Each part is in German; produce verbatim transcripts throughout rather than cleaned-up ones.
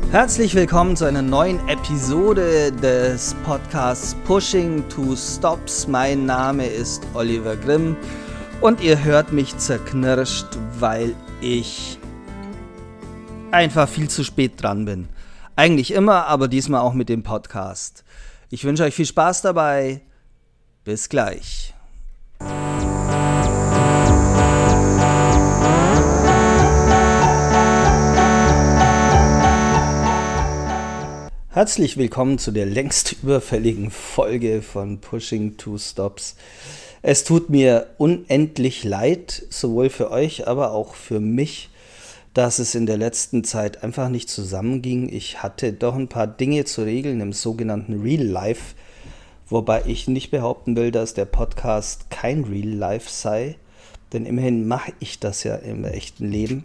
Herzlich willkommen zu einer neuen Episode des Podcasts Pushing to Stops. Mein Name ist Oliver Grimm und ihr hört mich zerknirscht, weil ich einfach viel zu spät dran bin. Eigentlich immer, aber diesmal auch mit dem Podcast. Ich wünsche euch viel Spaß dabei. Bis gleich. Herzlich willkommen zu der längst überfälligen Folge von Pushing to Stops. Es tut mir unendlich leid, sowohl für euch, aber auch für mich, dass es in der letzten Zeit einfach nicht zusammenging. Ich hatte doch ein paar Dinge zu regeln im sogenannten Real Life, wobei ich nicht behaupten will, dass der Podcast kein Real Life sei, denn immerhin mache ich das ja im echten Leben.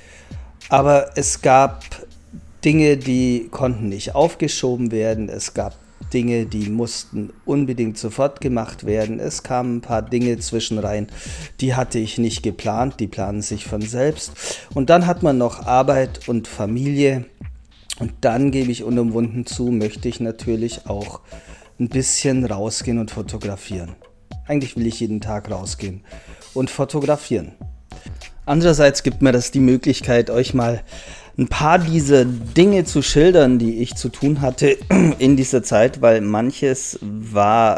Aber es gab Dinge, die konnten nicht aufgeschoben werden. Es gab Dinge, die mussten unbedingt sofort gemacht werden. Es kamen ein paar Dinge zwischen rein, die hatte ich nicht geplant. Die planen sich von selbst. Und dann hat man noch Arbeit und Familie. Und dann, gebe ich unumwunden zu, möchte ich natürlich auch ein bisschen rausgehen und fotografieren. Eigentlich will ich jeden Tag rausgehen und fotografieren. Andererseits gibt mir das die Möglichkeit, euch mal ein paar dieser Dinge zu schildern, die ich zu tun hatte in dieser Zeit, weil manches war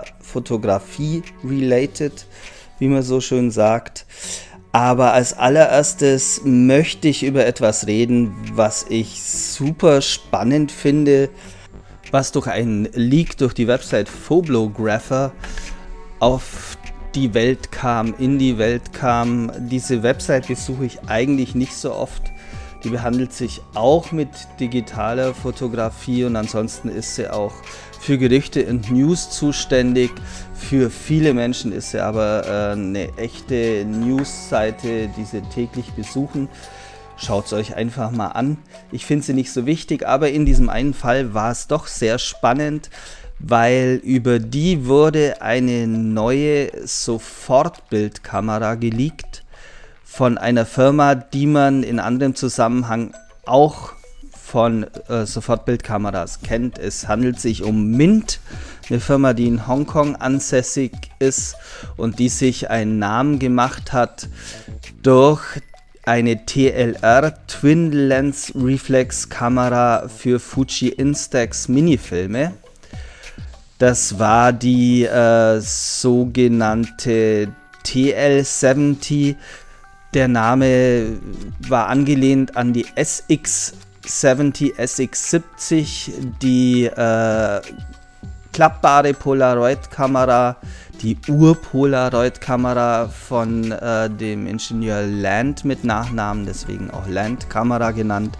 Fotografie-related, wie man so schön sagt. Aber als allererstes möchte ich über etwas reden, was ich super spannend finde, was durch einen Leak durch die Website Phoblographer auf die Welt kam, in die Welt kam. Diese Website besuche ich eigentlich nicht so oft. Die behandelt sich auch mit digitaler Fotografie und ansonsten ist sie auch für Gerüchte und News zuständig. Für viele Menschen ist sie aber äh, eine echte News-Seite, die sie täglich besuchen. Schaut es euch einfach mal an. Ich finde sie nicht so wichtig, aber in diesem einen Fall war es doch sehr spannend, weil über die wurde eine neue Sofortbildkamera geleakt von einer Firma, die man in anderem Zusammenhang auch von äh, Sofortbildkameras kennt. Es handelt sich um Mint, eine Firma, die in Hongkong ansässig ist und die sich einen Namen gemacht hat durch eine T L R, Twin Lens Reflex Kamera für Fuji Instax Minifilme. Das war die äh, sogenannte T L siebzig. Der Name war angelehnt an die S X siebzig, S X siebzig, die äh, klappbare Polaroid-Kamera, die Ur-Polaroid-Kamera von äh, dem Ingenieur Land mit Nachnamen, deswegen auch Land-Kamera genannt.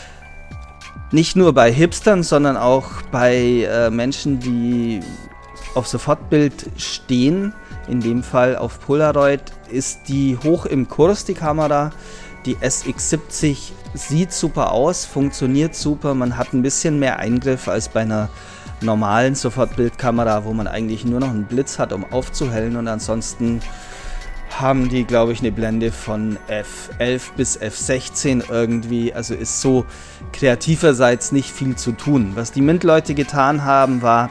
Nicht nur bei Hipstern, sondern auch bei äh, Menschen, die auf Sofortbild stehen. In dem Fall auf Polaroid ist die hoch im Kurs, die Kamera. Die S X siebzig sieht super aus, funktioniert super. Man hat ein bisschen mehr Eingriff als bei einer normalen Sofortbildkamera, wo man eigentlich nur noch einen Blitz hat, um aufzuhellen. Und ansonsten haben die, glaube ich, eine Blende von F elf bis F sechzehn irgendwie. Also ist so kreativerseits nicht viel zu tun. Was die Mint-Leute getan haben, war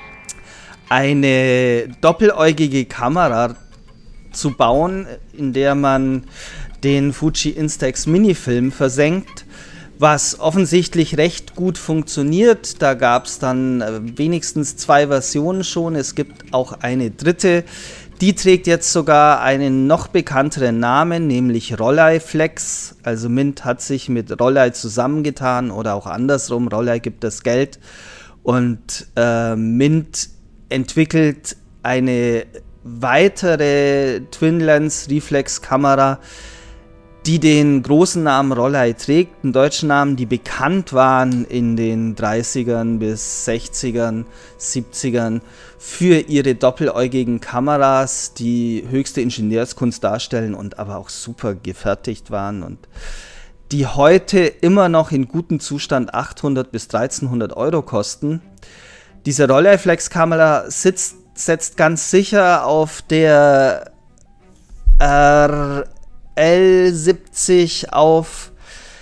eine doppeläugige Kamera zu bauen, in der man den Fuji Instax Minifilm versenkt, was offensichtlich recht gut funktioniert. Da gab es dann wenigstens zwei Versionen schon. Es gibt auch eine dritte. Die trägt jetzt sogar einen noch bekannteren Namen, nämlich Rolleiflex. Also Mint hat sich mit Rollei zusammengetan oder auch andersrum. Rollei gibt das Geld und äh, Mint entwickelt eine weitere Twin-Lens-Reflex-Kamera, die den großen Namen Rollei trägt, einen deutschen Namen, die bekannt waren in den dreißigern bis sechzigern, siebzigern für ihre doppeläugigen Kameras, die höchste Ingenieurskunst darstellen und aber auch super gefertigt waren und die heute immer noch in gutem Zustand achthundert bis dreizehnhundert Euro kosten. Diese Rolleiflex-Kamera sitzt, setzt ganz sicher auf der R L siebzig auf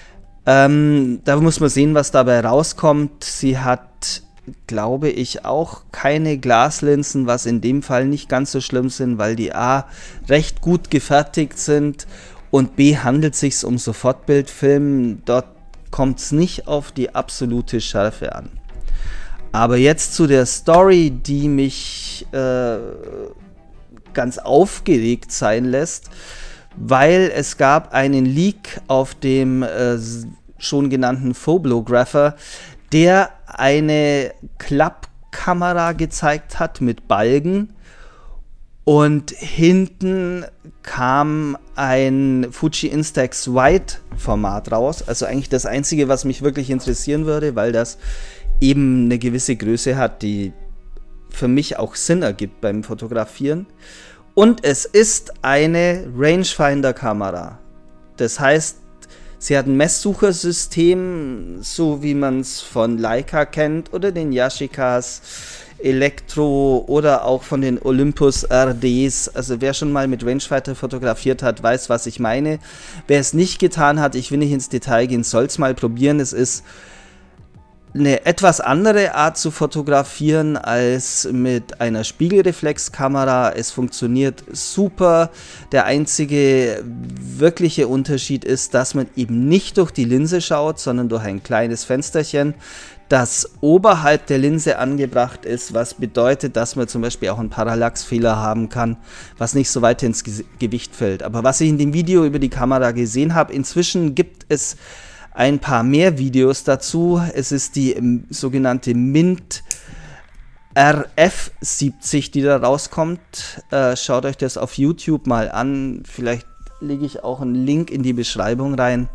Ähm, da muss man sehen, was dabei rauskommt. Sie hat, glaube ich, auch keine Glaslinsen, was in dem Fall nicht ganz so schlimm sind, weil die A recht gut gefertigt sind und B handelt es sich um Sofortbildfilm. Dort kommt es nicht auf die absolute Schärfe an. Aber jetzt zu der Story, die mich äh, ganz aufgeregt sein lässt, weil es gab einen Leak auf dem äh, schon genannten Phobographer, der eine Klappkamera gezeigt hat mit Balgen und hinten kam ein Fuji Instax Wide Format raus, also eigentlich das einzige, was mich wirklich interessieren würde, weil das eben eine gewisse Größe hat, die für mich auch Sinn ergibt beim Fotografieren. Und es ist eine Rangefinder-Kamera. Das heißt, sie hat ein Messsuchersystem, so wie man es von Leica kennt oder den Yashicas, Elektro oder auch von den Olympus R Ds. Also wer schon mal mit Rangefinder fotografiert hat, weiß, was ich meine. Wer es nicht getan hat, ich will nicht ins Detail gehen, soll es mal probieren. Es ist eine etwas andere Art zu fotografieren als mit einer Spiegelreflexkamera. Es funktioniert super. Der einzige wirkliche Unterschied ist, dass man eben nicht durch die Linse schaut, sondern durch ein kleines Fensterchen, das oberhalb der Linse angebracht ist, was bedeutet, dass man zum Beispiel auch einen Parallaxfehler haben kann, was nicht so weit ins Gewicht fällt. Aber was ich in dem Video über die Kamera gesehen habe, inzwischen gibt es ein paar mehr Videos dazu. Es ist die ähm, sogenannte Mint R F siebzig, die da rauskommt. Äh, schaut euch das auf YouTube mal an. Vielleicht lege ich auch einen Link in die Beschreibung rein.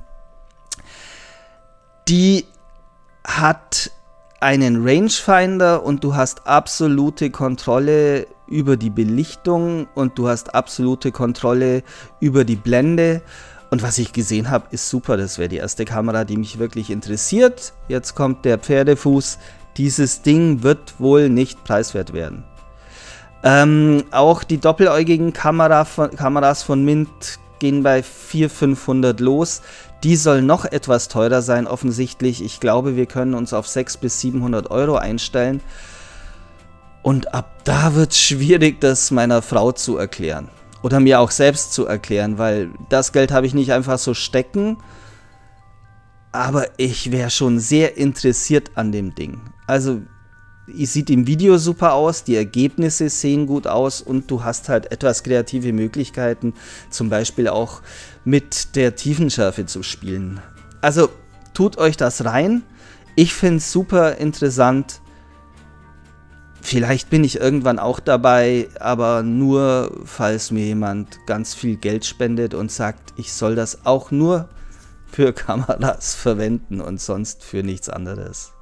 Die hat einen Rangefinder und du hast absolute Kontrolle über die Belichtung und du hast absolute Kontrolle über die Blende. Und was ich gesehen habe, ist super. Das wäre die erste Kamera, die mich wirklich interessiert. Jetzt kommt der Pferdefuß. Dieses Ding wird wohl nicht preiswert werden. Ähm, auch die doppeläugigen Kamera von, Kameras von Mint gehen bei vierhundert, fünfhundert los. Die soll noch etwas teurer sein, offensichtlich. Ich glaube, wir können uns auf sechshundert bis siebenhundert Euro einstellen. Und ab da wird es schwierig, das meiner Frau zu erklären. Oder mir auch selbst zu erklären, weil das Geld habe ich nicht einfach so stecken. Aber ich wäre schon sehr interessiert an dem Ding. Also, es sieht im Video super aus, die Ergebnisse sehen gut aus und du hast halt etwas kreative Möglichkeiten, zum Beispiel auch mit der Tiefenschärfe zu spielen. Also, tut euch das rein. Ich finde es super interessant. Vielleicht bin ich irgendwann auch dabei, aber nur, falls mir jemand ganz viel Geld spendet und sagt, ich soll das auch nur für Kameras verwenden und sonst für nichts anderes.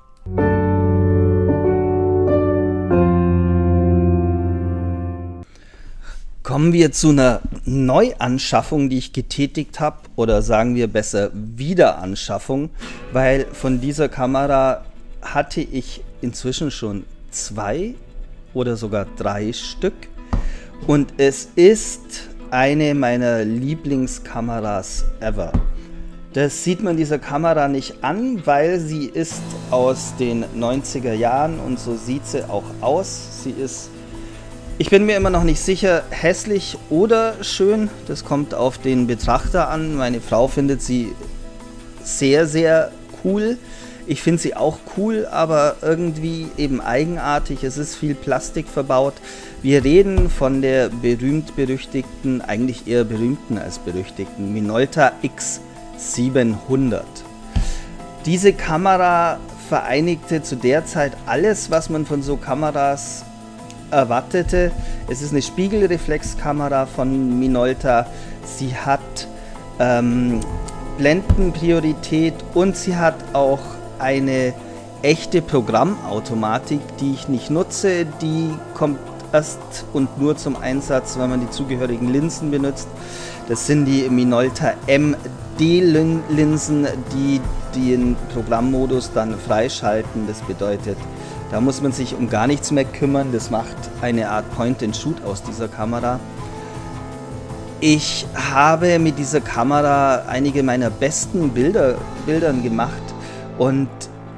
Kommen wir zu einer Neuanschaffung, die ich getätigt habe, oder sagen wir besser Wiederanschaffung, weil von dieser Kamera hatte ich inzwischen schon zwei oder sogar drei Stück und es ist eine meiner Lieblingskameras ever. Das sieht man dieser Kamera nicht an, weil sie ist aus den neunziger Jahren und so sieht sie auch aus. Sie ist, ich bin mir immer noch nicht sicher, hässlich oder schön. Das kommt auf den Betrachter an. Meine Frau findet sie sehr, sehr cool. Ich finde sie auch cool, aber irgendwie eben eigenartig. Es ist viel Plastik verbaut. Wir reden von der berühmt-berüchtigten, eigentlich eher berühmten als berüchtigten Minolta X siebenhundert. Diese Kamera vereinigte zu der Zeit alles, was man von so Kameras erwartete. Es ist eine Spiegelreflexkamera von Minolta. Sie hat ähm, Blendenpriorität und sie hat auch eine echte Programmautomatik, die ich nicht nutze. Die kommt erst und nur zum Einsatz, wenn man die zugehörigen Linsen benutzt. Das sind die Minolta M D-Linsen, die den Programmmodus dann freischalten. Das bedeutet, da muss man sich um gar nichts mehr kümmern. Das macht eine Art Point-and-Shoot aus dieser Kamera. Ich habe mit dieser Kamera einige meiner besten Bilder Bildern gemacht und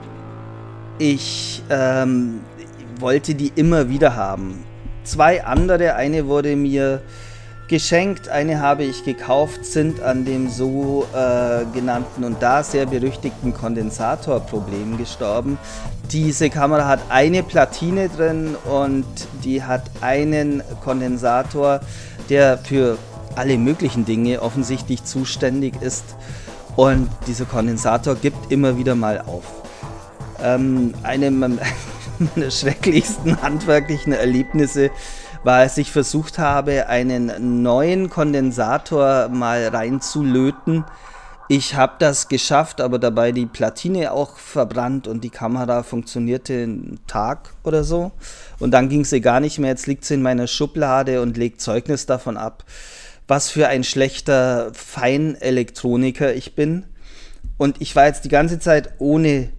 ich ähm, wollte die immer wieder haben. Zwei andere, eine wurde mir geschenkt, eine habe ich gekauft, sind an dem so äh, genannten und da sehr berüchtigten Kondensatorproblem gestorben. Diese Kamera hat eine Platine drin und die hat einen Kondensator, der für alle möglichen Dinge offensichtlich zuständig ist, und dieser Kondensator gibt immer wieder mal auf. Ähm, eine meiner schrecklichsten handwerklichen Erlebnisse war, als ich versucht habe, einen neuen Kondensator mal reinzulöten. Ich habe das geschafft, aber dabei die Platine auch verbrannt und die Kamera funktionierte einen Tag oder so. Und dann ging sie gar nicht mehr. Jetzt liegt sie in meiner Schublade und legt Zeugnis davon ab, was für ein schlechter Feinelektroniker ich bin. Und ich war jetzt die ganze Zeit ohne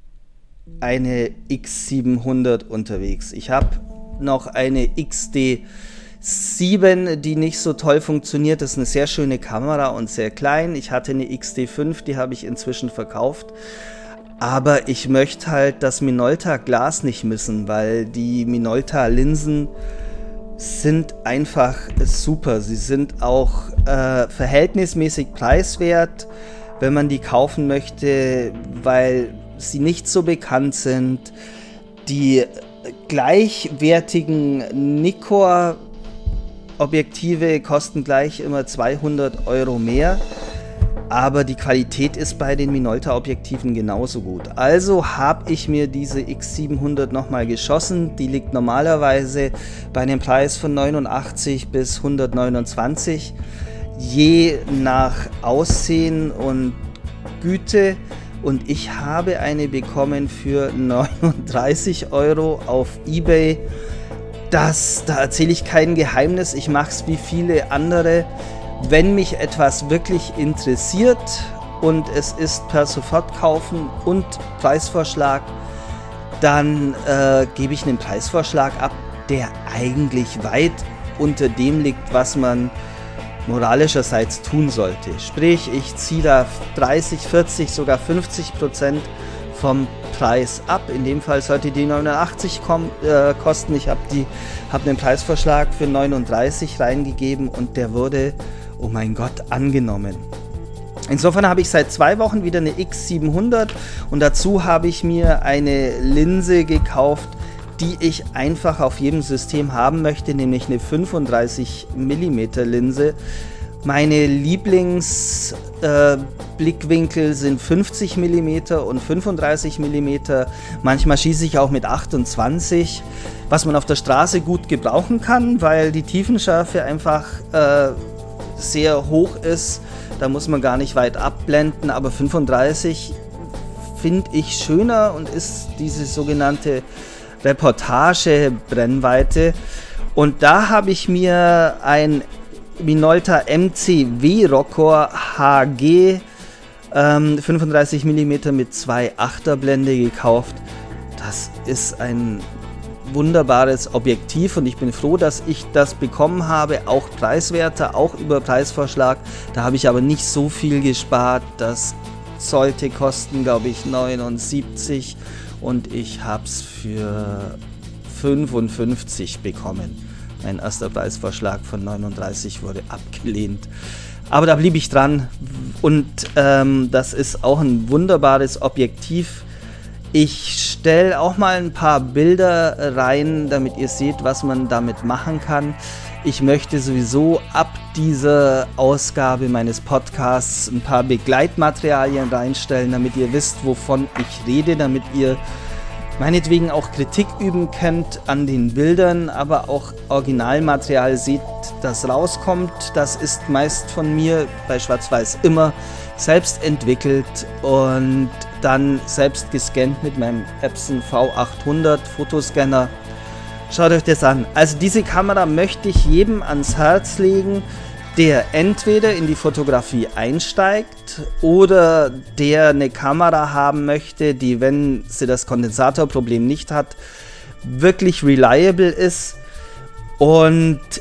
eine X siebenhundert unterwegs. Ich habe noch eine X D sieben, die nicht so toll funktioniert. Das ist eine sehr schöne Kamera und sehr klein. Ich hatte eine X D fünf, die habe ich inzwischen verkauft. Aber ich möchte halt das Minolta-Glas nicht missen, weil die Minolta-Linsen sind einfach super. Sie sind auch äh, verhältnismäßig preiswert, wenn man die kaufen möchte, weil sie nicht so bekannt sind. Die gleichwertigen Nikkor-Objektive kosten gleich immer zweihundert Euro mehr, aber die Qualität ist bei den Minolta-Objektiven genauso gut. Also habe ich mir diese X siebenhundert nochmal geschossen. Die liegt normalerweise bei einem Preis von neunundachtzig bis hundertneunundzwanzig, je nach Aussehen und Güte. Und ich habe eine bekommen für neununddreißig Euro auf eBay. Das, da erzähle ich kein Geheimnis, ich mache es wie viele andere. Wenn mich etwas wirklich interessiert und es ist per Sofortkaufen und Preisvorschlag, dann äh, gebe ich einen Preisvorschlag ab, der eigentlich weit unter dem liegt, was man moralischerseits tun sollte. Sprich, ich ziehe da dreißig, vierzig, sogar fünfzig Prozent vom Preis ab. In dem Fall sollte die neunundachtzig kom- äh, kosten. Ich habe hab einen Preisvorschlag für neununddreißig reingegeben und der wurde, oh mein Gott, angenommen. Insofern habe ich seit zwei Wochen wieder eine X siebenhundert und dazu habe ich mir eine Linse gekauft, die ich einfach auf jedem System haben möchte, nämlich eine fünfunddreißig Millimeter Linse. Meine Lieblingsblickwinkel äh, sind fünfzig Millimeter und fünfunddreißig Millimeter. Manchmal schieße ich auch mit achtundzwanzig, was man auf der Straße gut gebrauchen kann, weil die Tiefenschärfe einfach äh, sehr hoch ist. Da muss man gar nicht weit abblenden, aber fünfunddreißig finde ich schöner und ist diese sogenannte Reportage-Brennweite. Und da habe ich mir ein Minolta M C V-Rokkor H G ähm, fünfunddreißig Millimeter mit zwei Achterblende gekauft. Das ist ein wunderbares Objektiv und ich bin froh, dass ich das bekommen habe, auch preiswerter, auch über Preisvorschlag. Da habe ich aber nicht so viel gespart. Das sollte kosten, glaube ich, neunundsiebzig und ich habe es für fünfundfünfzig bekommen. Mein erster Preisvorschlag von neununddreißig wurde abgelehnt. Aber da blieb ich dran und ähm, das ist auch ein wunderbares Objektiv. Ich stelle auch mal ein paar Bilder rein, damit ihr seht, was man damit machen kann. Ich möchte sowieso ab dieser Ausgabe meines Podcasts ein paar Begleitmaterialien reinstellen, damit ihr wisst, wovon ich rede, damit ihr meinetwegen auch Kritik üben könnt an den Bildern, aber auch Originalmaterial seht, das rauskommt. Das ist meist von mir bei Schwarz-Weiß immer selbst entwickelt und dann selbst gescannt mit meinem Epson V achthundert Fotoscanner. Schaut euch das an. Also diese Kamera möchte ich jedem ans Herz legen, der entweder in die Fotografie einsteigt oder der eine Kamera haben möchte, die, wenn sie das Kondensatorproblem nicht hat, wirklich reliable ist. Und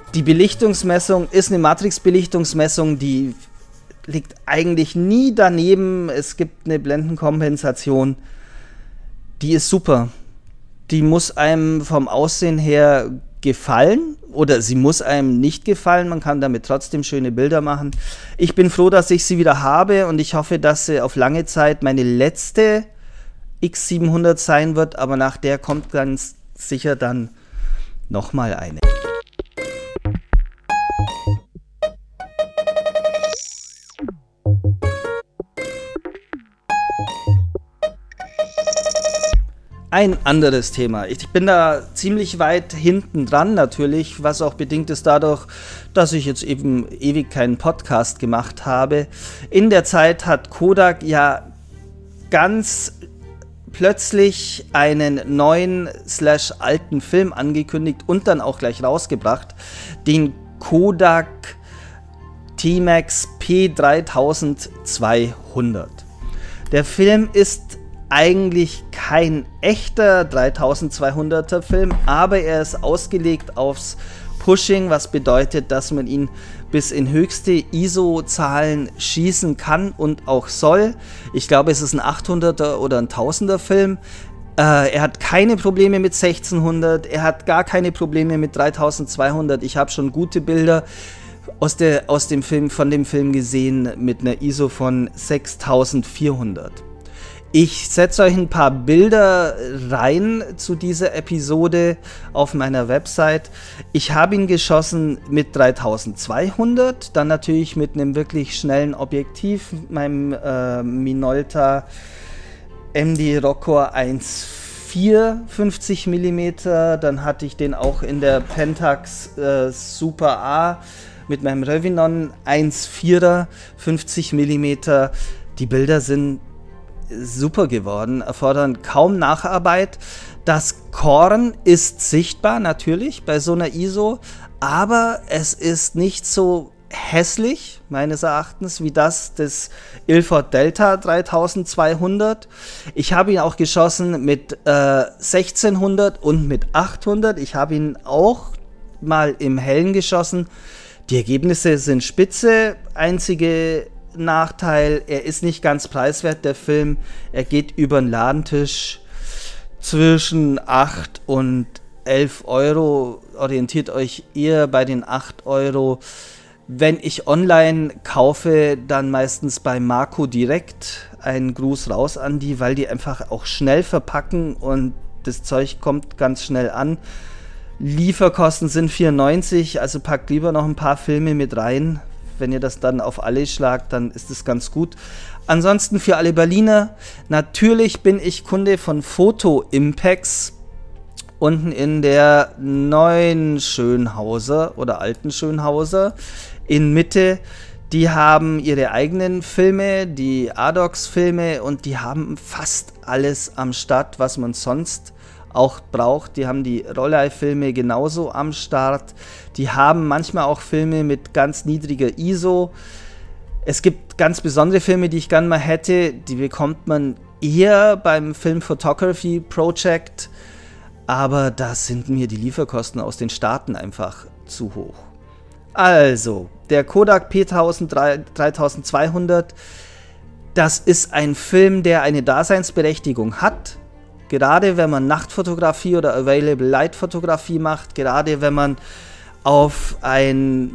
Die Belichtungsmessung ist eine Matrix-Belichtungsmessung, die liegt eigentlich nie daneben. Es gibt eine Blendenkompensation, die ist super. Die muss einem vom Aussehen her gefallen oder sie muss einem nicht gefallen. Man kann damit trotzdem schöne Bilder machen. Ich bin froh, dass ich sie wieder habe und ich hoffe, dass sie auf lange Zeit meine letzte X siebenhundert sein wird, aber nach der kommt ganz sicher dann nochmal eine. Ein anderes Thema. Ich bin da ziemlich weit hinten dran natürlich, was auch bedingt ist dadurch, dass ich jetzt eben ewig keinen Podcast gemacht habe. In der Zeit hat Kodak ja ganz plötzlich einen neuen slash alten Film angekündigt und dann auch gleich rausgebracht, den Kodak T-Max P dreitausendzweihundert. Der Film ist eigentlich kein echter dreitausendzweihunderter Film, aber er ist ausgelegt aufs Pushing, was bedeutet, dass man ihn bis in höchste I S O-Zahlen schießen kann und auch soll. Ich glaube, es ist ein achthunderter oder ein tausender Film. Äh, er hat keine Probleme mit sechzehnhundert, er hat gar keine Probleme mit dreitausendzweihundert. Ich habe schon gute Bilder aus, der, aus dem Film, von dem Film gesehen mit einer I S O von sechstausendvierhundert. Ich setze euch ein paar Bilder rein zu dieser Episode auf meiner Website. Ich habe ihn geschossen mit dreitausendzweihundert, dann natürlich mit einem wirklich schnellen Objektiv, meinem äh, Minolta M D Rokkor eins Komma vier fünfzig Millimeter. Dann hatte ich den auch in der Pentax äh, Super A mit meinem Revinon eins Komma vierer fünfzig Millimeter. Die Bilder sind super geworden, erfordern kaum Nacharbeit. Das Korn ist sichtbar natürlich bei so einer I S O, aber es ist nicht so hässlich, meines Erachtens, wie das des Ilford Delta dreitausendzweihundert. Ich habe ihn auch geschossen mit äh, sechzehnhundert und mit achthundert. Ich habe ihn auch mal im Hellen geschossen. Die Ergebnisse sind spitze. Einzige Nachteil, er ist nicht ganz preiswert, der Film. Er geht über den Ladentisch zwischen acht und elf Euro. Orientiert euch eher bei den acht Euro. Wenn ich online kaufe, dann meistens bei Marco direkt. Ein Gruß raus an die, weil die einfach auch schnell verpacken und das Zeug kommt ganz schnell an. Lieferkosten sind vier neunzig, also packt lieber noch ein paar Filme mit rein. Wenn ihr das dann auf alle schlagt, dann ist es ganz gut. Ansonsten für alle Berliner, natürlich bin ich Kunde von Photo Impex. Unten in der neuen Schönhauser oder alten Schönhauser in Mitte. Die haben ihre eigenen Filme, die Adox-Filme, und die haben fast alles am Start, was man sonst auch braucht. Die haben die Rollei-Filme genauso am Start. Die haben manchmal auch Filme mit ganz niedriger I S O. Es gibt ganz besondere Filme, die ich gerne mal hätte. Die bekommt man eher beim Film Photography Project. Aber da sind mir die Lieferkosten aus den Staaten einfach zu hoch. Also, der Kodak P dreitausendzweihundert, das ist ein Film, der eine Daseinsberechtigung hat. Gerade wenn man Nachtfotografie oder Available Light Fotografie macht, gerade wenn man auf ein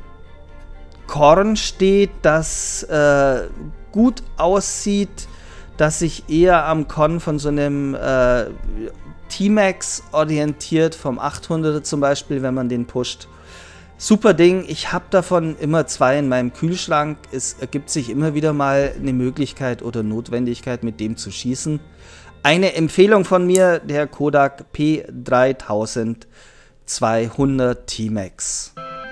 Korn steht, das äh, gut aussieht, das sich eher am Korn von so einem äh, T-Max orientiert, vom achthunderter zum Beispiel, wenn man den pusht. Super Ding, ich habe davon immer zwei in meinem Kühlschrank. Es ergibt sich immer wieder mal eine Möglichkeit oder Notwendigkeit, mit dem zu schießen. Eine Empfehlung von mir, der Kodak P dreitausendzweihundert T-Max.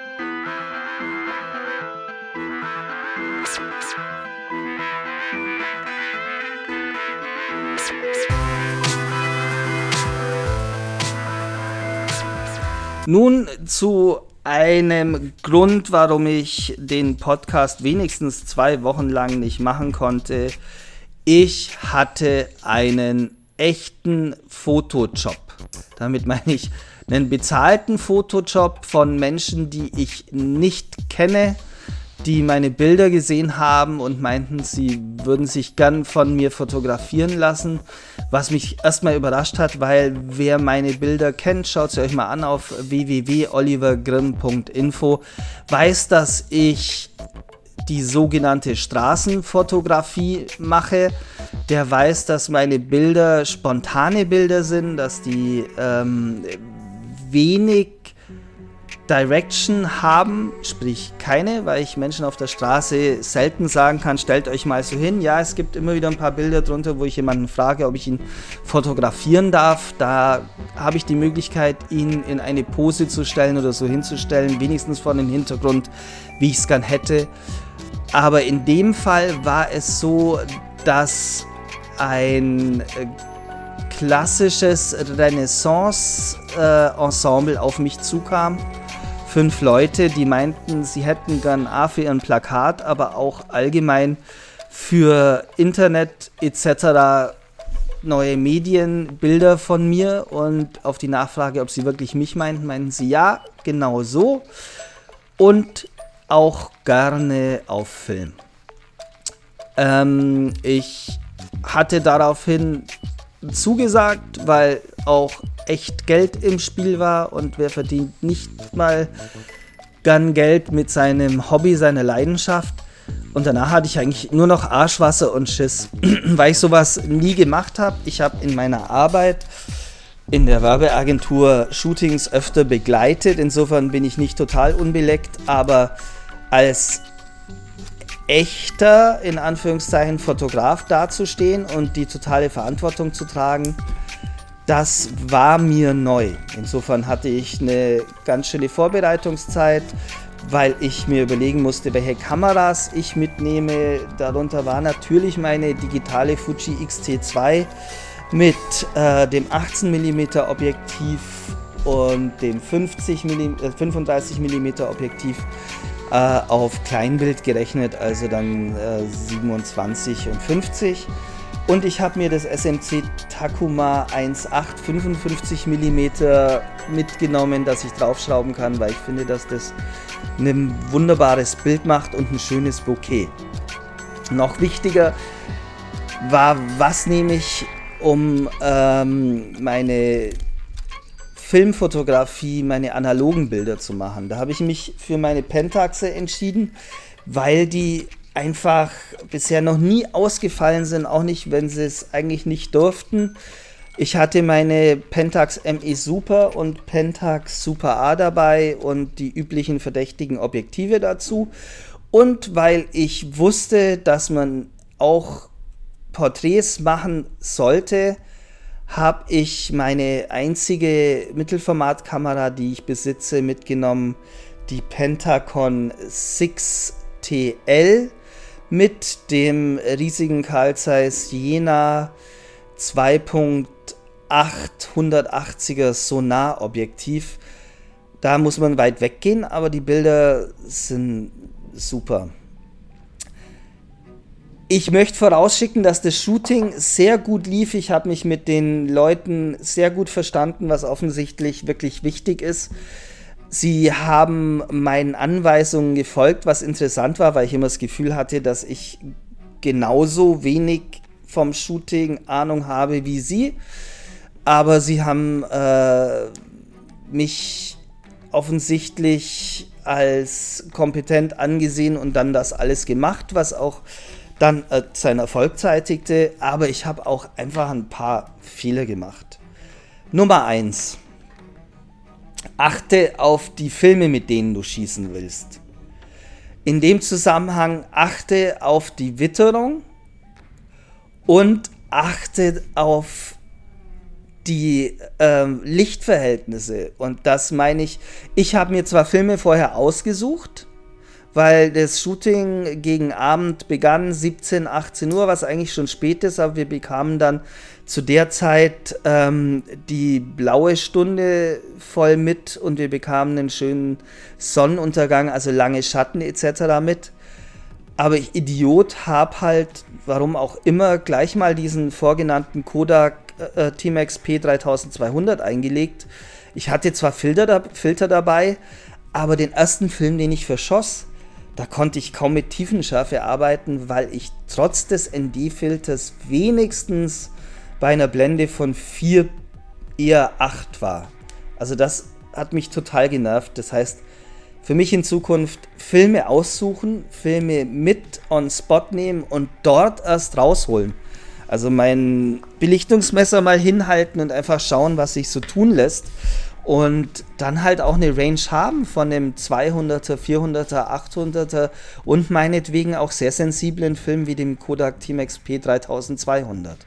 Nun zu einem Grund, warum ich den Podcast wenigstens zwei Wochen lang nicht machen konnte. Ich hatte einen echten Fotojob. Damit meine ich, einen bezahlten Fotojob von Menschen, die ich nicht kenne, die meine Bilder gesehen haben und meinten, sie würden sich gern von mir fotografieren lassen, was mich erstmal überrascht hat, weil wer meine Bilder kennt, schaut sie euch mal an auf w w w punkt oliver grimm punkt info, weiß, dass ich die sogenannte Straßenfotografie mache. Der weiß, dass meine Bilder spontane Bilder sind, dass die ähm, wenig Direction haben, sprich keine, weil ich Menschen auf der Straße selten sagen kann, stellt euch mal so hin. Ja, es gibt immer wieder ein paar Bilder drunter, wo ich jemanden frage, ob ich ihn fotografieren darf. Da habe ich die Möglichkeit, ihn in eine Pose zu stellen oder so hinzustellen, wenigstens vor dem Hintergrund, wie ich es gern hätte. Aber in dem Fall war es so, dass ein äh, klassisches Renaissance-Ensemble äh, auf mich zukam. Fünf Leute, die meinten, sie hätten gern A für ihren Plakat, aber auch allgemein für Internet et cetera neue Medien, Bilder von mir. Und auf die Nachfrage, ob sie wirklich mich meinten, meinten sie ja, genau so. Und auch gerne auf Film. Ähm, ich hatte daraufhin zugesagt, weil auch echt Geld im Spiel war und wer verdient nicht mal gern Geld mit seinem Hobby, seiner Leidenschaft. Und danach hatte ich eigentlich nur noch Arschwasser und Schiss, weil ich sowas nie gemacht habe. Ich habe in meiner Arbeit in der Werbeagentur Shootings öfter begleitet, insofern bin ich nicht total unbeleckt, aber als echter, in Anführungszeichen, Fotograf dazustehen und die totale Verantwortung zu tragen, das war mir neu. Insofern hatte ich eine ganz schöne Vorbereitungszeit, weil ich mir überlegen musste, welche Kameras ich mitnehme. Darunter war natürlich meine digitale Fuji X T zwei mit äh, dem achtzehn Millimeter Objektiv und dem fünfzig Millimeter, äh, fünfunddreißig Millimeter Objektiv äh, auf Kleinbild gerechnet, also dann äh, siebenundzwanzig und fünfzig. Und ich habe mir das S M C Takuma eins Komma acht fünfundfünfzig Millimeter mitgenommen, das ich draufschrauben kann, weil ich finde, dass das ein wunderbares Bild macht und ein schönes Bokeh. Noch wichtiger war, was nehme ich, um ähm, meine Filmfotografie, meine analogen Bilder zu machen. Da habe ich mich für meine Pentaxe entschieden, weil die einfach bisher noch nie ausgefallen sind, auch nicht, wenn sie es eigentlich nicht durften. Ich hatte meine Pentax M E Super und Pentax Super A dabei und die üblichen verdächtigen Objektive dazu. Und weil ich wusste, dass man auch Porträts machen sollte, habe ich meine einzige Mittelformatkamera, die ich besitze, mitgenommen, die Pentacon sechs T L mit dem riesigen Carl Zeiss Jena zwei Komma acht hundertachtziger Sonar-Objektiv. Da muss man weit weggehen, aber die Bilder sind super. Ich möchte vorausschicken, dass das Shooting sehr gut lief. Ich habe mich mit den Leuten sehr gut verstanden, was offensichtlich wirklich wichtig ist. Sie haben meinen Anweisungen gefolgt, was interessant war, weil ich immer das Gefühl hatte, dass ich genauso wenig vom Shooting Ahnung habe wie sie. Aber sie haben äh, mich offensichtlich als kompetent angesehen und dann das alles gemacht, was auch dann äh, seinen Erfolg zeitigte. Aber ich habe auch einfach ein paar Fehler gemacht. Nummer eins. Achte auf die Filme, mit denen du schießen willst. In dem Zusammenhang achte auf die Witterung und achte auf die ähm, Lichtverhältnisse. Und das meine ich, ich habe mir zwar Filme vorher ausgesucht, weil das Shooting gegen Abend begann, siebzehn, achtzehn Uhr, was eigentlich schon spät ist, aber wir bekamen dann zu der Zeit ähm, die blaue Stunde voll mit und wir bekamen einen schönen Sonnenuntergang, also lange Schatten et cetera mit. Aber ich, Idiot, habe halt, warum auch immer, gleich mal diesen vorgenannten Kodak äh, T-Max P dreitausendzweihundert eingelegt. Ich hatte zwar Filter, da, Filter dabei, aber den ersten Film, den ich verschoss, da konnte ich kaum mit Tiefenschärfe arbeiten, weil ich trotz des N D-Filters wenigstens bei einer Blende von vier, eher acht war. Also das hat mich total genervt. Das heißt, für mich in Zukunft Filme aussuchen, Filme mit on Spot nehmen und dort erst rausholen. Also mein Belichtungsmesser mal hinhalten und einfach schauen, was sich so tun lässt. Und dann halt auch eine Range haben von dem zweihunderter, vierhunderter, achthunderter und meinetwegen auch sehr sensiblen Film wie dem Kodak Timex P dreitausendzweihundert.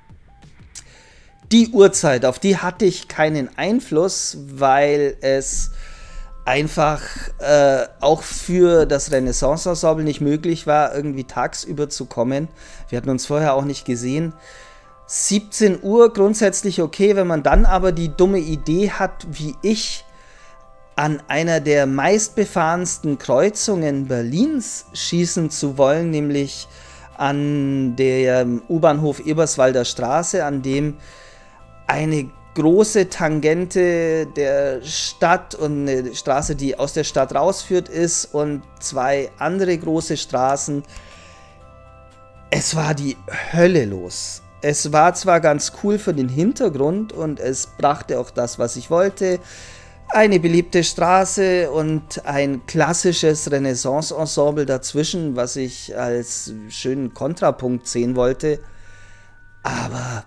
Die Uhrzeit, auf die hatte ich keinen Einfluss, weil es einfach äh, auch für das Renaissance-Ensemble nicht möglich war, irgendwie tagsüber zu kommen. Wir hatten uns vorher auch nicht gesehen. siebzehn Uhr grundsätzlich okay, wenn man dann aber die dumme Idee hat, wie ich, an einer der meistbefahrensten Kreuzungen Berlins schießen zu wollen, nämlich an dem U-Bahnhof Eberswalder Straße, an dem eine große Tangente der Stadt und eine Straße, die aus der Stadt rausführt, ist und zwei andere große Straßen. Es war die Hölle los. Es war zwar ganz cool für den Hintergrund und es brachte auch das, was ich wollte. Eine beliebte Straße und ein klassisches Renaissance-Ensemble dazwischen, was ich als schönen Kontrapunkt sehen wollte. Aber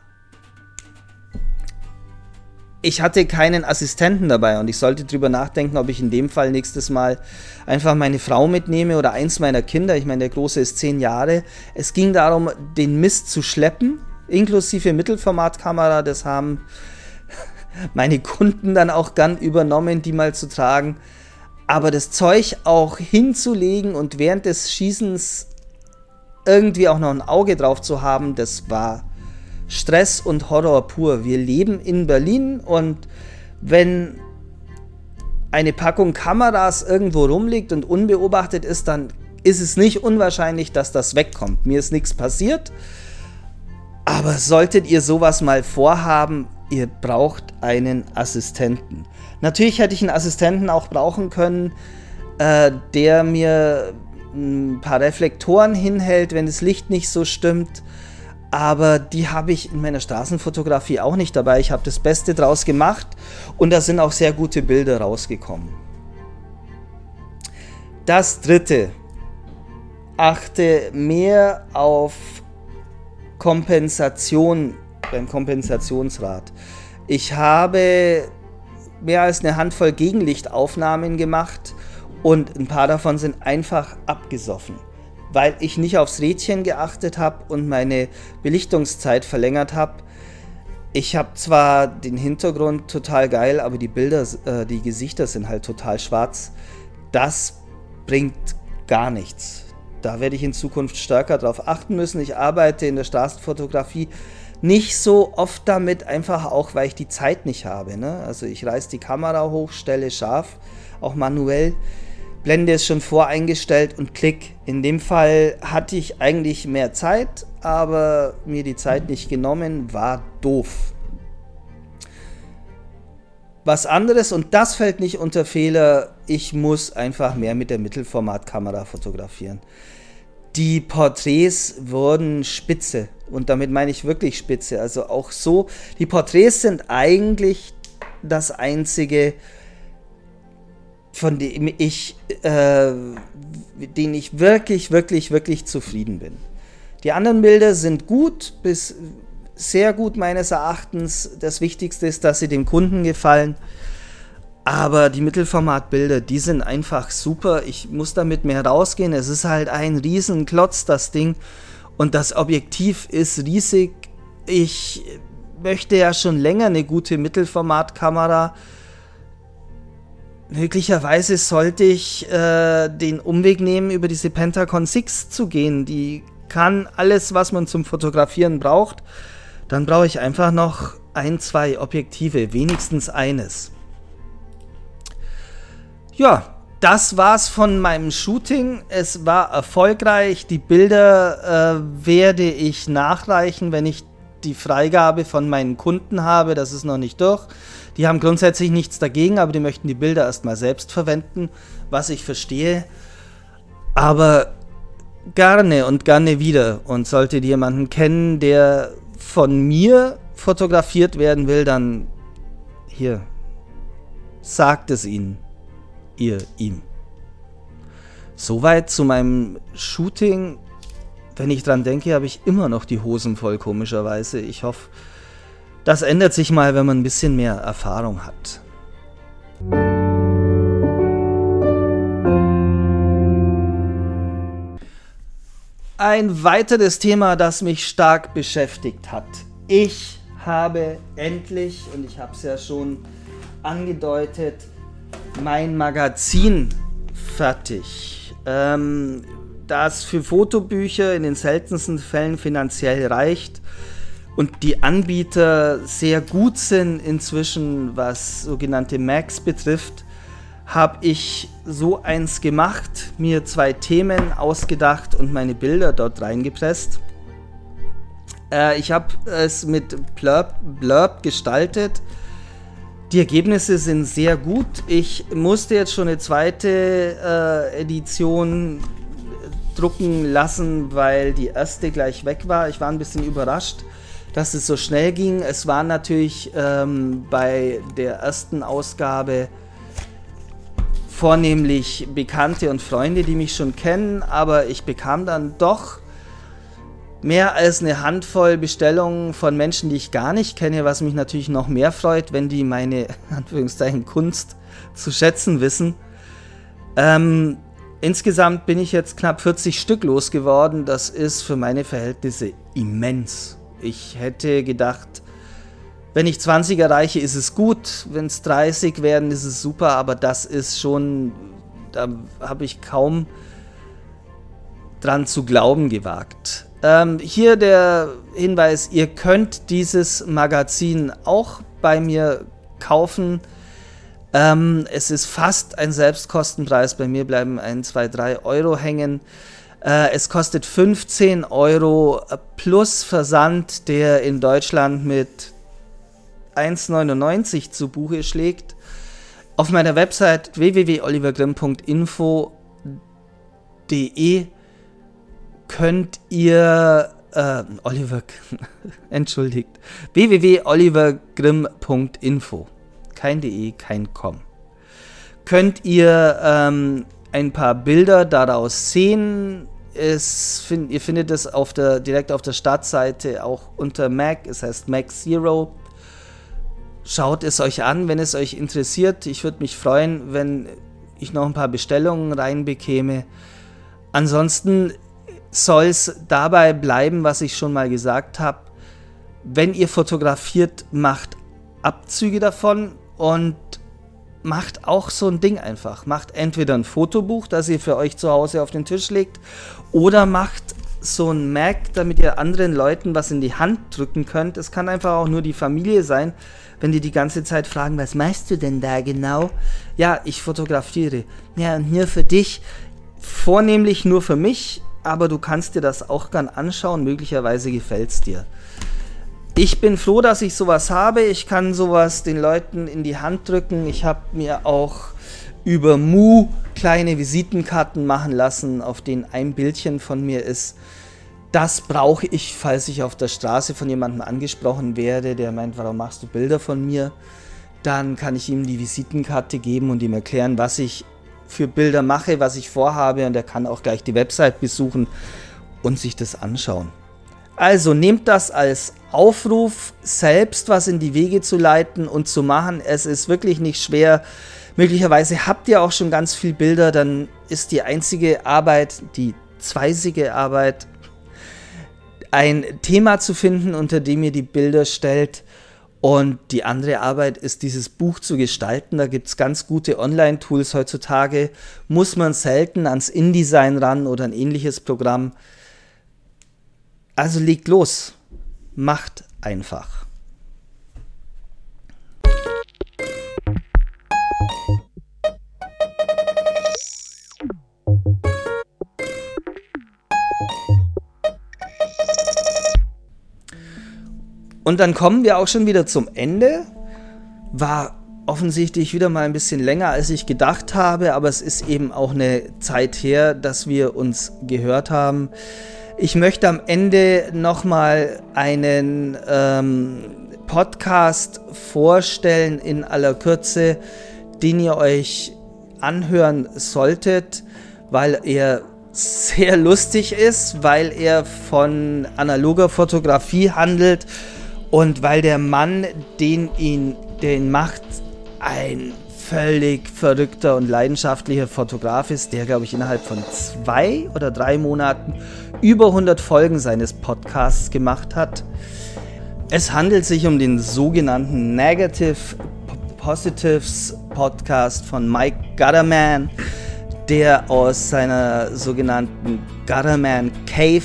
ich hatte keinen Assistenten dabei und ich sollte drüber nachdenken, ob ich in dem Fall nächstes Mal einfach meine Frau mitnehme oder eins meiner Kinder. Ich meine, der Große ist zehn Jahre. Es ging darum, den Mist zu schleppen, inklusive Mittelformatkamera. Das haben meine Kunden dann auch gern übernommen, die mal zu tragen. Aber das Zeug auch hinzulegen und während des Schießens irgendwie auch noch ein Auge drauf zu haben, das war Stress und Horror pur. Wir leben in Berlin und wenn eine Packung Kameras irgendwo rumliegt und unbeobachtet ist, dann ist es nicht unwahrscheinlich, dass das wegkommt. Mir ist nichts passiert, aber solltet ihr sowas mal vorhaben, ihr braucht einen Assistenten. Natürlich hätte ich einen Assistenten auch brauchen können, äh, der mir ein paar Reflektoren hinhält, wenn das Licht nicht so stimmt. Aber die habe ich in meiner Straßenfotografie auch nicht dabei. Ich habe das Beste draus gemacht und da sind auch sehr gute Bilder rausgekommen. Das dritte. Achte mehr auf Kompensation beim Kompensationsrad. Ich habe mehr als eine Handvoll Gegenlichtaufnahmen gemacht und ein paar davon sind einfach abgesoffen, weil ich nicht aufs Rädchen geachtet habe und meine Belichtungszeit verlängert habe. Ich habe zwar den Hintergrund total geil, aber die Bilder, äh, die Gesichter sind halt total schwarz. Das bringt gar nichts. Da werde ich in Zukunft stärker drauf achten müssen. Ich arbeite in der Straßenfotografie nicht so oft damit, einfach auch, weil ich die Zeit nicht habe, ne? Also ich reiße die Kamera hoch, stelle scharf, auch manuell. Blende ist schon voreingestellt und klick. In dem Fall hatte ich eigentlich mehr Zeit, aber mir die Zeit nicht genommen, war doof. Was anderes, und das fällt nicht unter Fehler, ich muss einfach mehr mit der Mittelformatkamera fotografieren. Die Porträts wurden spitze und damit meine ich wirklich spitze. Also auch so, die Porträts sind eigentlich das einzige, von dem ich, äh, den ich wirklich, wirklich, wirklich zufrieden bin. Die anderen Bilder sind gut bis sehr gut meines Erachtens. Das Wichtigste ist, dass sie dem Kunden gefallen. Aber die Mittelformatbilder, die sind einfach super. Ich muss damit mehr rausgehen. Es ist halt ein Riesenklotz, das Ding. Und das Objektiv ist riesig. Ich möchte ja schon länger eine gute Mittelformatkamera. Möglicherweise sollte ich äh, den Umweg nehmen, über diese Pentacon sechs zu gehen. Die kann alles, was man zum Fotografieren braucht. Dann brauche ich einfach noch ein, zwei Objektive, wenigstens eines. Ja, das war's von meinem Shooting. Es war erfolgreich. Die Bilder äh, werde ich nachreichen, wenn ich die Freigabe von meinen Kunden habe. Das ist noch nicht durch. Die haben grundsätzlich nichts dagegen, aber die möchten die Bilder erstmal selbst verwenden, was ich verstehe. Aber gerne und gerne wieder. Und solltet ihr jemanden kennen, der von mir fotografiert werden will, dann hier, sagt es ihnen, ihr ihm. Soweit zu meinem Shooting. Wenn ich dran denke, habe ich immer noch die Hosen voll, komischerweise. Ich hoffe, das ändert sich mal, wenn man ein bisschen mehr Erfahrung hat. Ein weiteres Thema, das mich stark beschäftigt hat. Ich habe endlich, und ich habe es ja schon angedeutet, mein Magazin fertig. Ähm, das für Fotobücher in den seltensten Fällen finanziell reicht und die Anbieter sehr gut sind inzwischen, was sogenannte Macs betrifft, habe ich so eins gemacht, mir zwei Themen ausgedacht und meine Bilder dort reingepresst. Äh, ich habe es mit Blurb, Blurb gestaltet. Die Ergebnisse sind sehr gut. Ich musste jetzt schon eine zweite äh, Edition drucken lassen, weil die erste gleich weg war. Ich war ein bisschen überrascht, dass es so schnell ging. Es waren natürlich ähm, bei der ersten Ausgabe vornehmlich Bekannte und Freunde, die mich schon kennen, aber ich bekam dann doch mehr als eine Handvoll Bestellungen von Menschen, die ich gar nicht kenne, was mich natürlich noch mehr freut, wenn die meine, Anführungszeichen, Kunst zu schätzen wissen. Ähm, insgesamt bin ich jetzt knapp vierzig Stück losgeworden. Das ist für meine Verhältnisse immens. Ich hätte gedacht, wenn ich zwanzig erreiche, ist es gut. Wenn es dreißig werden, ist es super. Aber das ist schon, da habe ich kaum dran zu glauben gewagt. Ähm, hier der Hinweis, ihr könnt dieses Magazin auch bei mir kaufen. Ähm, es ist fast ein Selbstkostenpreis. Bei mir bleiben ein, zwei, drei Euro hängen. Äh, es kostet fünfzehn Euro plus Versand, der in Deutschland mit eins neunundneunzig zu Buche schlägt. Auf meiner Website w w w punkt oliver grimm punkt info punkt de könnt ihr äh, Oliver entschuldigt w w w punkt oliver grimm punkt info, kein de, kein com, könnt ihr ähm, ein paar Bilder daraus sehen. Es find, ihr findet es auf der, direkt auf der Startseite auch unter Mac, es heißt Mac Zero. Schaut es euch an, wenn es euch interessiert. Ich würde mich freuen, wenn ich noch ein paar Bestellungen reinbekäme. Ansonsten soll es dabei bleiben, was ich schon mal gesagt habe. Wenn ihr fotografiert, macht Abzüge davon und macht auch so ein Ding einfach. Macht entweder ein Fotobuch, das ihr für euch zu Hause auf den Tisch legt, oder macht so ein Mac, damit ihr anderen Leuten was in die Hand drücken könnt. Es kann einfach auch nur die Familie sein, wenn die die ganze Zeit fragen, was machst du denn da genau? Ja, ich fotografiere. Ja, und nur für dich. Vornehmlich nur für mich, aber du kannst dir das auch gern anschauen. Möglicherweise gefällt es dir. Ich bin froh, dass ich sowas habe. Ich kann sowas den Leuten in die Hand drücken. Ich habe mir auch über Mu kleine Visitenkarten machen lassen, auf denen ein Bildchen von mir ist. Das brauche ich, falls ich auf der Straße von jemandem angesprochen werde, der meint, warum machst du Bilder von mir? Dann kann ich ihm die Visitenkarte geben und ihm erklären, was ich für Bilder mache, was ich vorhabe, und er kann auch gleich die Website besuchen und sich das anschauen. Also nehmt das als Aufruf, selbst was in die Wege zu leiten und zu machen. Es ist wirklich nicht schwer. Möglicherweise habt ihr auch schon ganz viele Bilder, dann ist die einzige Arbeit, die zweisige Arbeit, ein Thema zu finden, unter dem ihr die Bilder stellt. Und die andere Arbeit ist, dieses Buch zu gestalten. Da gibt es ganz gute Online-Tools heutzutage. Muss man selten ans InDesign ran oder ein ähnliches Programm. Also legt los. Macht einfach. Und dann kommen wir auch schon wieder zum Ende. War offensichtlich wieder mal ein bisschen länger, als ich gedacht habe, aber es ist eben auch eine Zeit her, dass wir uns gehört haben. Ich möchte am Ende nochmal einen ähm, Podcast vorstellen in aller Kürze, den ihr euch anhören solltet, weil er sehr lustig ist, weil er von analoger Fotografie handelt und weil der Mann, den ihn, der ihn macht, ein völlig verrückter und leidenschaftlicher Fotograf ist, der, glaube ich, innerhalb von zwei oder drei Monaten über hundert Folgen seines Podcasts gemacht hat. Es handelt sich um den sogenannten Negative Positives Podcast von Mike Gutterman, der aus seiner sogenannten Gutterman Cave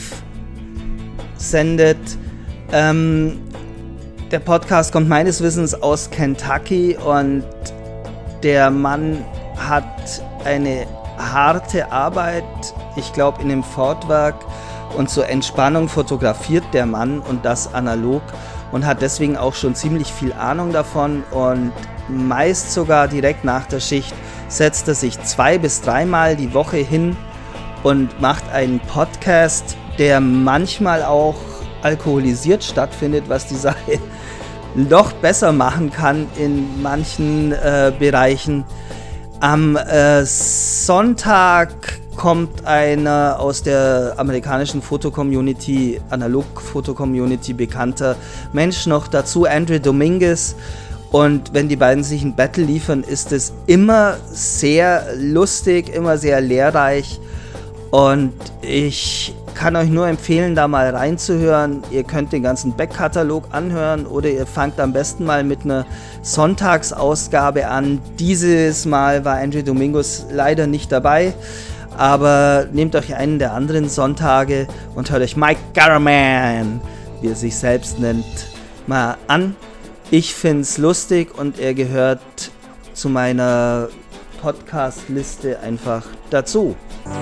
sendet. Ähm, der Podcast kommt meines Wissens aus Kentucky und der Mann hat eine harte Arbeit, ich glaube in dem Fordwerk, und zur Entspannung fotografiert der Mann und das analog und hat deswegen auch schon ziemlich viel Ahnung davon und meist sogar direkt nach der Schicht setzt er sich zwei bis dreimal die Woche hin und macht einen Podcast, der manchmal auch alkoholisiert stattfindet, was die Sache noch besser machen kann in manchen äh, Bereichen. Am äh, Sonntag kommt einer aus der amerikanischen Foto-Community, Analog-Foto-Community bekannter Mensch noch dazu, Andrew Dominguez. Und wenn die beiden sich ein Battle liefern, ist es immer sehr lustig, immer sehr lehrreich. Und ich kann euch nur empfehlen, da mal reinzuhören. Ihr könnt den ganzen Backkatalog anhören oder ihr fangt am besten mal mit einer Sonntagsausgabe an. Dieses Mal war Andrew Dominguez leider nicht dabei, aber nehmt euch einen der anderen Sonntage und hört euch Mike Gutterman, wie er sich selbst nennt, mal an. Ich find's lustig und er gehört zu meiner Podcast-Liste einfach dazu.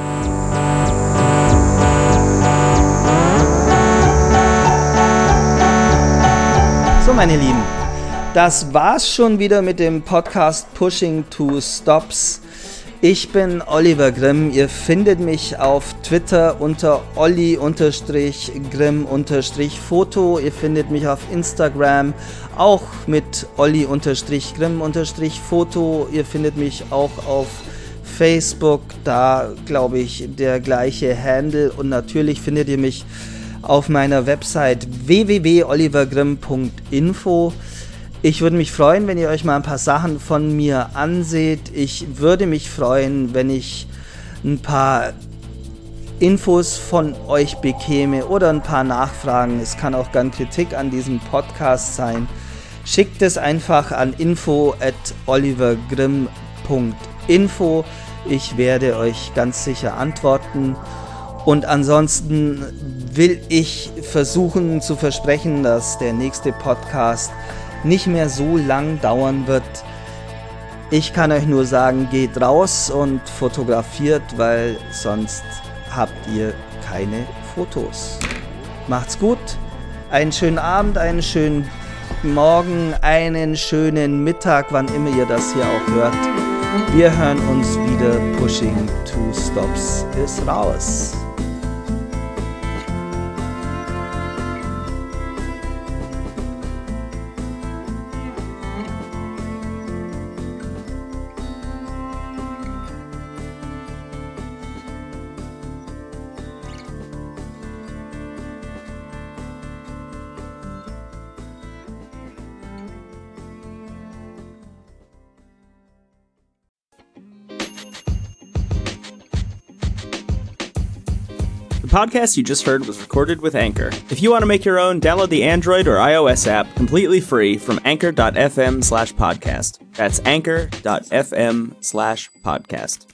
So, meine Lieben, das war's schon wieder mit dem Podcast Pushing to Stops. Ich bin Oliver Grimm. Ihr findet mich auf Twitter unter Olli-Grimm-Foto. Ihr findet mich auf Instagram auch mit Olli-Grimm-Foto. Ihr findet mich auch auf Facebook, da glaube ich der gleiche Handle. Und natürlich findet ihr mich auf meiner Website w w w punkt oliver grimm punkt info. Ich würde mich freuen, wenn ihr euch mal ein paar Sachen von mir anseht. Ich würde mich freuen, wenn ich ein paar Infos von euch bekäme oder ein paar Nachfragen. Es kann auch gern Kritik an diesem Podcast sein. Schickt es einfach an info at oliver grimm punkt info. Ich werde euch ganz sicher antworten. Und ansonsten will ich versuchen zu versprechen, dass der nächste Podcast nicht mehr so lang dauern wird. Ich kann euch nur sagen, geht raus und fotografiert, weil sonst habt ihr keine Fotos. Macht's gut, einen schönen Abend, einen schönen Morgen, einen schönen Mittag, wann immer ihr das hier auch hört. Wir hören uns wieder. Pushing to Stops ist raus. The podcast you just heard was recorded with Anchor. If you want to make your own, download the Android or iOS app completely free from anchor dot f m slash podcast. That's anchor dot f m slash podcast.